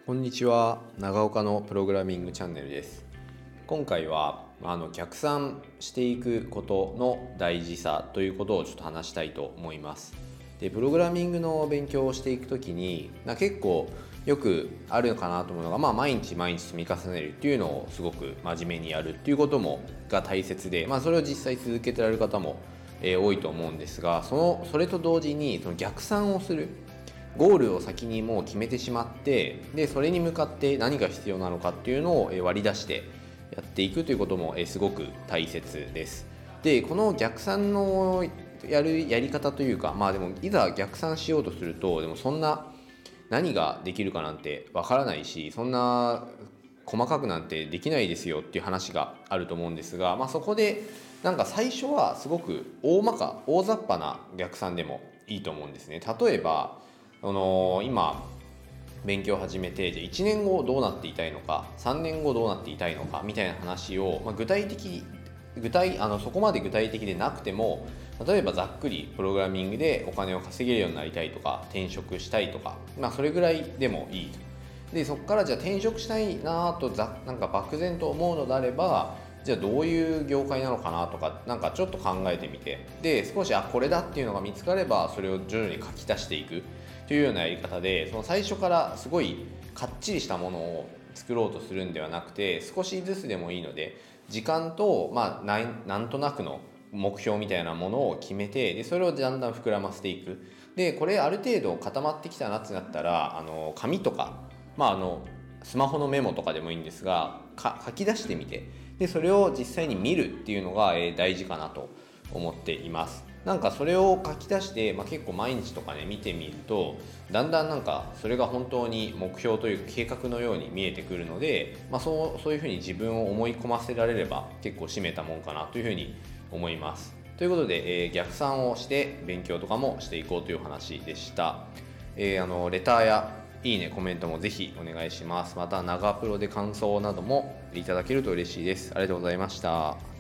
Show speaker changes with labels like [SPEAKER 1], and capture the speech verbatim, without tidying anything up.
[SPEAKER 1] こんにちは、長岡のプログラミングチャンネルです。今回はあの逆算していくことの大事さということをちょっと話したいと思います。で、プログラミングの勉強をしていくときに結構よくあるかなと思うのが、まあ、毎日毎日積み重ねるっていうのをすごく真面目にやるっていうこともが大切で、まあ、それを実際続けてられる方も、えー、多いと思うんですが、そのそれと同時にその逆算をするゴールを先にもう決めてしまって、でそれに向かって何が必要なのかっていうのを割り出してやっていくということもすごく大切です。でこの逆算のやるやり方というか、まあでもいざ逆算しようとすると、でもそんな何ができるかなんてわからないし、そんな細かくなんてできないですよっていう話があると思うんですが、まあ、そこでなんか最初はすごく大まか大雑把な逆算でもいいと思うんですね。例えばあのー、今勉強を始めて、じゃいちねんごどうなっていたいのか、さんねんごどうなっていたいのかみたいな話を、まあ、具体的具体あのそこまで具体的でなくても、例えばざっくりプログラミングでお金を稼げるようになりたいとか、転職したいとか、まあ、それぐらいでもいいと。でそこからじゃあ転職したいなとざなんか漠然と思うのであれば、じゃあどういう業界なのかなとか、なんかちょっと考えてみて、で少しあこれだっていうのが見つかれば、それを徐々に書き出していくというようなやり方で、その最初からすごいかっちりしたものを作ろうとするんではなくて、少しずつでもいいので時間と、まあ、なんなんとなくの目標みたいなものを決めて、でそれをだんだん膨らませていく。でこれある程度固まってきたなってなったら、あの紙とか、まあ、あのスマホのメモとかでもいいんですが、か書き出してみて、でそれを実際に見るっていうのが、えー、大事かなと思っています。なんかそれを書き出して、まあ、結構毎日とかね見てみると、だんだんなんかそれが本当に目標というか計画のように見えてくるので、まあ、そうそういうふうに自分を思い込ませられれば結構締めたもんかなというふうに思います。ということで、えー、逆算をして勉強とかもしていこうという話でした。えー、あのレターやいいねコメントもぜひお願いします。また長プロで感想などもいただけると嬉しいです。ありがとうございました。